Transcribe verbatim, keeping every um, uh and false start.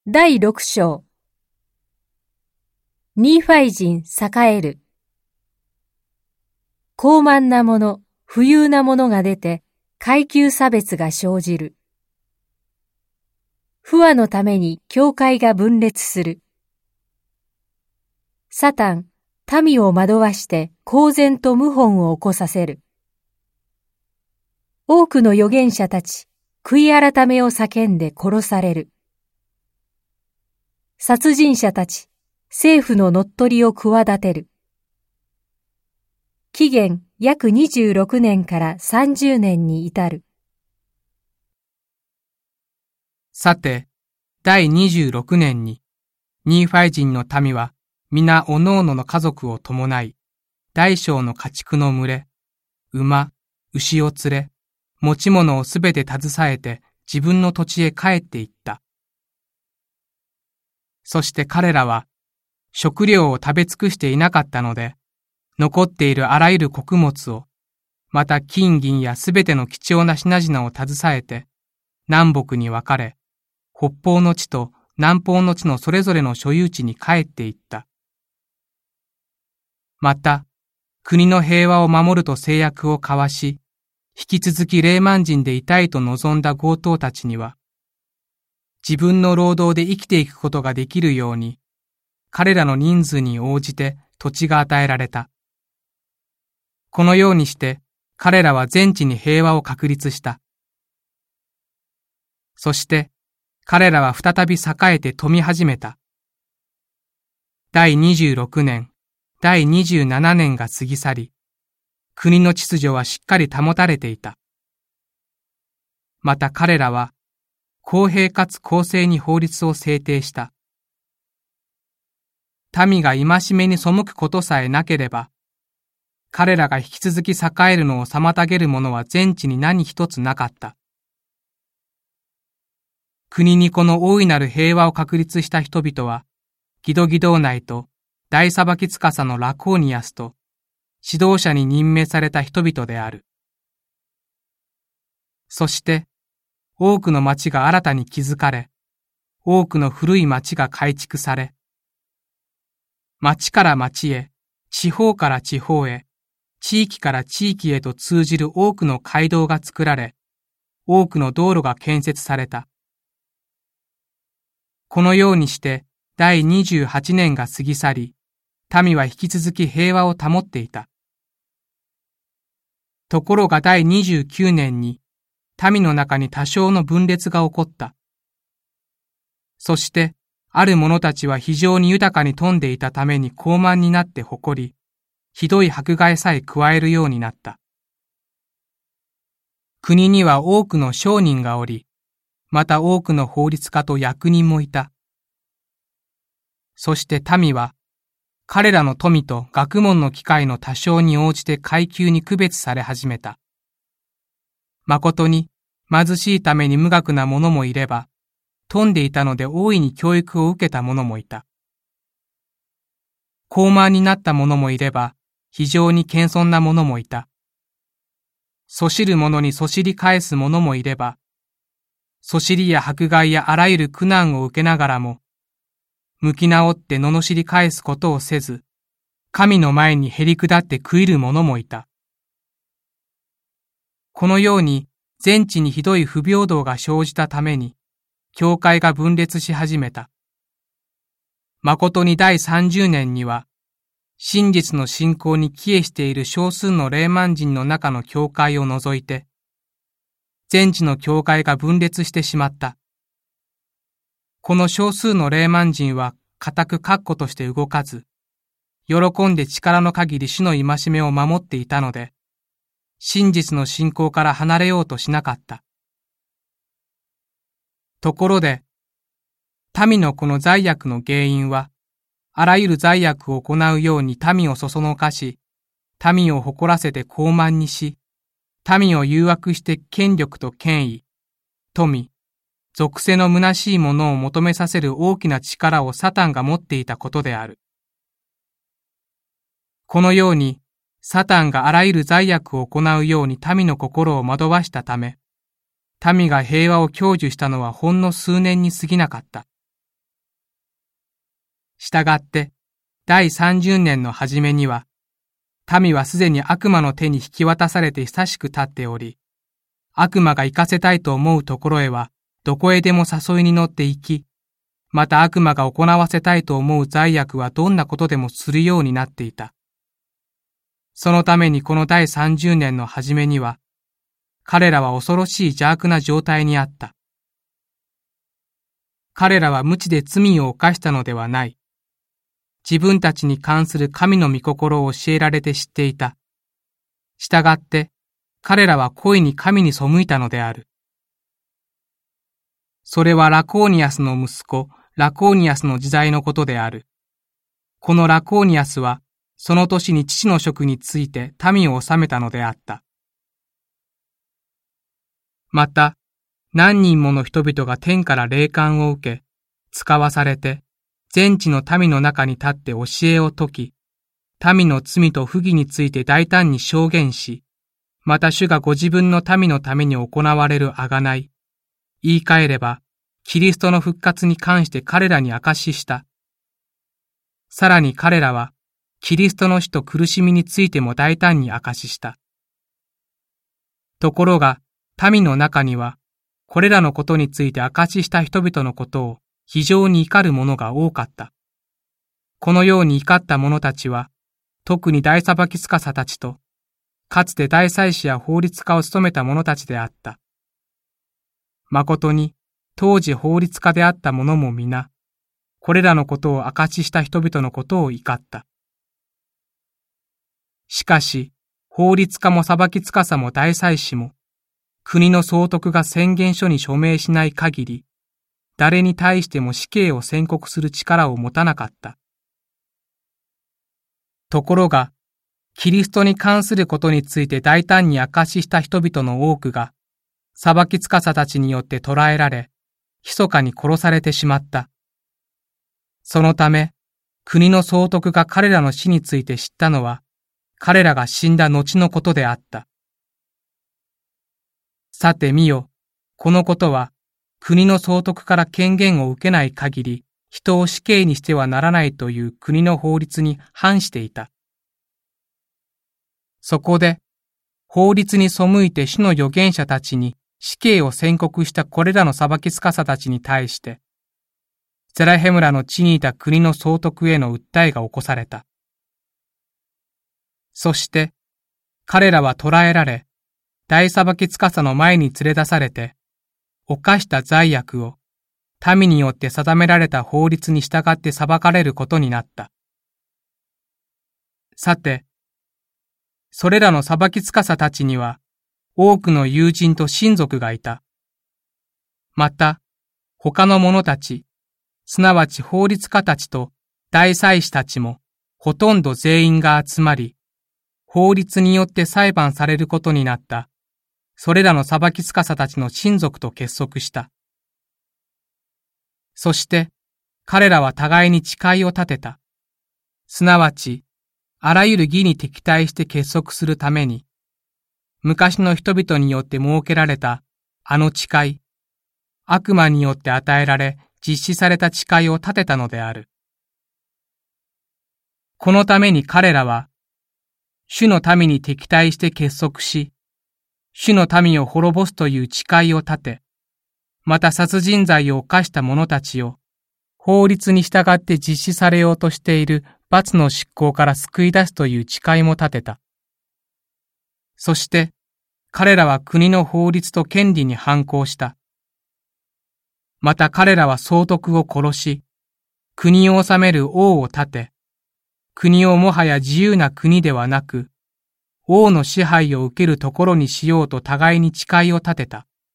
だいろく章。ニーファイ人栄える。高慢なもの、富有なものが出て、階級差別が生じる。不和のために教会が分裂する。サタン、民を惑わして公然と謀反を起こさせる。多くの預言者たち、悔い改めを叫んで殺される。殺人者たち、政府の乗っ取りを企てる。紀元約にじゅうろくねんからさんじゅうねんに至る。 さて、第にじゅうろくねんに、ニーファイ人の民は、皆おのおのの家族を伴い、大小の家畜の群れ、馬、牛を連れ、持ち物をすべて携えて自分の土地へ帰って行った。そして彼らは、食料を食べ尽くしていなかったので、残っているあらゆる穀物を、また金銀やすべての貴重な品々を携えて、南北に分かれ、北方の地と南方の地のそれぞれの所有地に帰っていった。また、国の平和を守ると誓約を交わし、引き続きレーマン人でいたいと望んだ強盗たちには、自分の労働で生きていくことができるように、彼らの人数に応じて土地が与えられた。このようにして、彼らは全地に平和を確立した。そして、彼らは再び栄えて富み始めた。第にじゅうろくねん、第にじゅうななねんが過ぎ去り、国の秩序はしっかり保たれていた。また彼らは、公平かつ公正に法律を制定した。民が戒めに背くことさえなければ、彼らが引き続き栄えるのを妨げるものは全地に何一つなかった。国にこの大いなる平和を確立した人々は、ギドギドー内と大裁き司のラコーニアスと指導者に任命された人々である。そして、多くの町が新たに築かれ、多くの古い町が改築され、町から町へ、地方から地方へ、地域から地域へと通じる多くの街道が作られ、多くの道路が建設された。このようにして第にじゅうはちねんが過ぎ去り、民は引き続き平和を保っていた。ところが第にじゅうきゅうねんに、民の中に多少の分裂が起こった。そして、ある者たちは非常に豊かに富んでいたために高慢になって誇り、ひどい迫害さえ加えるようになった。国には多くの商人がおり、また多くの法律家と役人もいた。そして民は、彼らの富と学問の機会の多少に応じて階級に区別され始めた。誠に貧しいために無学な者もいれば、富んでいたので大いに教育を受けた者もいた。高慢になった者もいれば、非常に謙遜な者もいた。そしる者にそしり返す者もいれば、そしりや迫害やあらゆる苦難を受けながらも、向き直って罵り返すことをせず、神の前にへり下って食いる者もいた。このように全地にひどい不平等が生じたために、教会が分裂し始めた。誠に第さんじゅうねんには、真実の信仰に帰依している少数のレーマン人の中の教会を除いて、全地の教会が分裂してしまった。この少数のレーマン人は固く確固として動かず、喜んで力の限り主の戒めを守っていたので、真実の信仰から離れようとしなかった。ところで、民のこの罪悪の原因は、あらゆる罪悪を行うように民をそそのかし、民を誇らせて高慢にし、民を誘惑して権力と権威、富、属性の虚しいものを求めさせる大きな力をサタンが持っていたことである。このように、サタンがあらゆる罪悪を行うように民の心を惑わしたため、民が平和を享受したのはほんの数年に過ぎなかった。 したがって、第三十年の初めには、民はすでに悪魔の手に引き渡されて久しく経っており、悪魔が行かせたいと思うところへは、どこへでも誘いに乗って行き、また悪魔が行わせたいと思う罪悪はどんなことでもするようになっていた。そのためにこの第三十年の初めには、彼らは恐ろしい邪悪な状態にあった。彼らは無知で罪を犯したのではない。自分たちに関する神の御心を教えられて知っていた。したがって、彼らは故意に神に背いたのである。それはラコーニアスの息子、ラコーニアスの時代のことである。このラコーニアスは、その年に父の職について民を治めたのであった。また、何人もの人々が天から霊感を受け、使わされて、全地の民の中に立って教えを説き、民の罪と不義について大胆に証言し、また主がご自分の民のために行われる贖い、言い換えれば、キリストの復活に関して彼らに証しした。さらに彼らは、キリストの死と苦しみについても大胆に証しした。ところが、民の中には、これらのことについて証しした人々のことを非常に怒る者が多かった。このように怒った者たちは、特に大裁き司たちと、かつて大祭司や法律家を務めた者たちであった。誠に、当時法律家であった者も皆、これらのことを証しした人々のことを怒った。しかし、法律家も裁き司も大祭司も、国の総督が宣言書に署名しない限り、誰に対しても死刑を宣告する力を持たなかった。ところが、キリストに関することについて大胆に証しした人々の多くが、裁き司たちによって捕らえられ、密かに殺されてしまった。そのため、国の総督が彼らの死について知ったのは、彼らが死んだ後のことであった。さて見よ、このことは、国の総督から権限を受けない限り、人を死刑にしてはならないという国の法律に反していた。そこで、法律に背いて主の預言者たちに死刑を宣告したこれらの裁き司たちに対して、ゼラヘムラの地にいた国の総督への訴えが起こされた。そして、彼らは捕らえられ、大裁き司の前に連れ出されて、犯した罪悪を民によって定められた法律に従って裁かれることになった。さて、それらの裁き司たちには多くの友人と親族がいた。また、他の者たち、すなわち法律家たちと大祭司たちもほとんど全員が集まり、法律によって裁判されることになった。それらの裁き司たちの親族と結束した。そして、彼らは互いに誓いを立てた。すなわち、あらゆる義に敵対して結束するために、昔の人々によって設けられた、あの誓い、悪魔によって与えられ、実施された誓いを立てたのである。このために彼らは、主の民に敵対して結束し、主の民を滅ぼすという誓いを立て、また殺人罪を犯した者たちを、法律に従って実施されようとしている罰の執行から救い出すという誓いも立てた。そして、彼らは国の法律と権利に反抗した。また彼らは総督を殺し、国を治める王を立て、国をもはや自由な国ではなく、王の支配を受けるところにしようと互いに誓いを立てた。